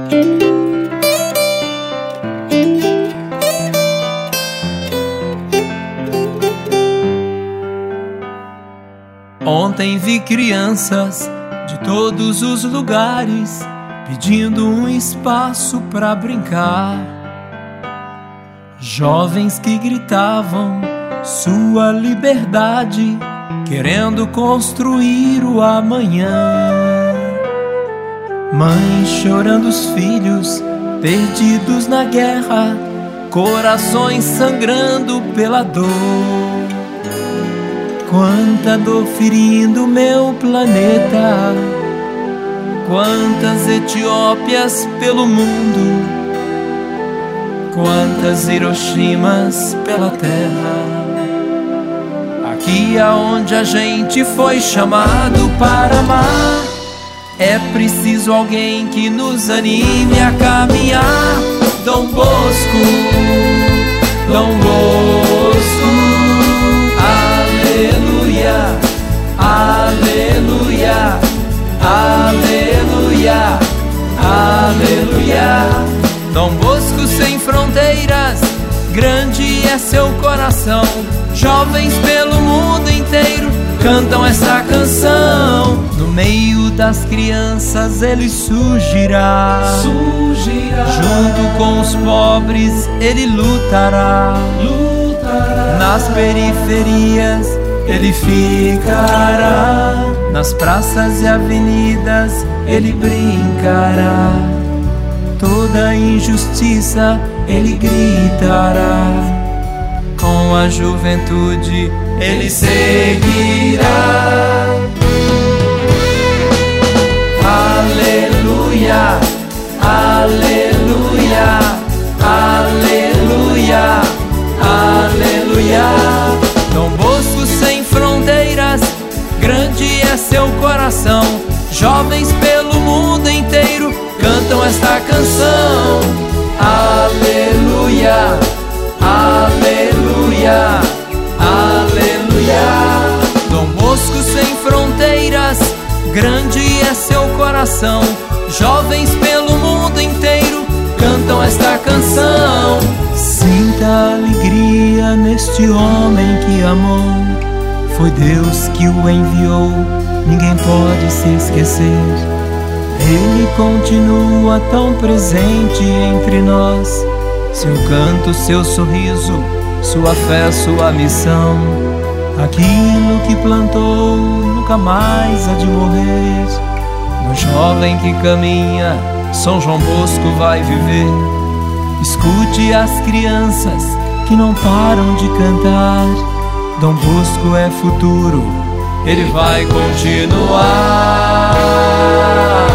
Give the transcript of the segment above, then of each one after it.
Ontem vi crianças de todos os lugares pedindo um espaço para brincar. Jovens que gritavam sua liberdade, querendo construir o amanhã. Mães chorando os filhos perdidos na guerra, corações sangrando pela dor. Quanta dor ferindo meu planeta, quantas Etiópias pelo mundo, quantas Hiroshimas pela terra. Aqui aonde a gente foi chamado para amar, é preciso alguém que nos anime a caminhar. Dom Bosco, Dom Bosco. Aleluia, aleluia, aleluia, aleluia. Dom Bosco sem fronteiras, grande é seu coração. Jovens pelo mundo inteiro cantam essa canção. No meio das crianças ele surgirá, junto com os pobres ele lutará. Nas periferias ele ficará, nas praças e avenidas ele brincará. Toda injustiça ele gritará, com a juventude ele seguirá. Aleluia, aleluia, aleluia, aleluia. Dom Bosco sem fronteiras, grande é seu coração. Jovens pelo mundo inteiro cantam esta canção. Aleluia, aleluia, aleluia. Dom Bosco sem fronteiras, grande é seu coração. Jovens pelo mundo inteiro cantam esta canção. Sinta a alegria neste homem que amou. Foi Deus que o enviou, ninguém pode se esquecer. Ele continua tão presente entre nós. Seu canto, seu sorriso, sua fé, sua missão. Aquilo que plantou nunca mais há de morrer. No jovem que caminha, São João Bosco vai viver. Escute as crianças que não param de cantar. Dom Bosco é futuro, ele vai continuar.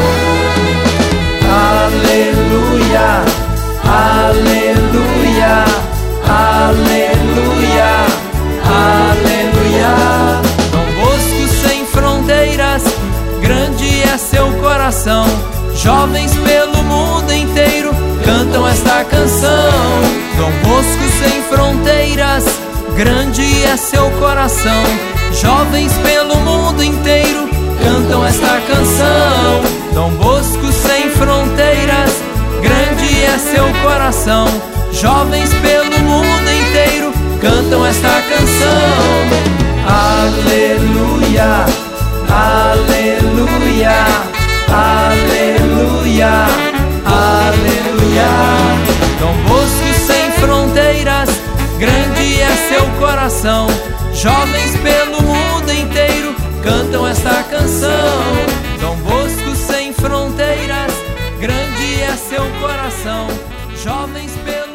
Aleluia, aleluia, aleluia, aleluia. Dom Bosco sem fronteiras, grande é seu coração. Jovens pelo mundo inteiro cantam esta canção. Dom Bosco sem fronteiras, grande é seu coração. Jovens pelo mundo inteiro cantam esta canção. Dom Bosco sem fronteiras, grande é seu coração. Jovens pelo mundo inteiro cantam esta canção. Aleluia, aleluia, aleluia, aleluia. Dom Bosco sem fronteiras, grande é seu coração. Jovens pelo mundo inteiro cantam esta canção. Dom Bosco sem fronteiras, grande é seu coração. Jovens pelo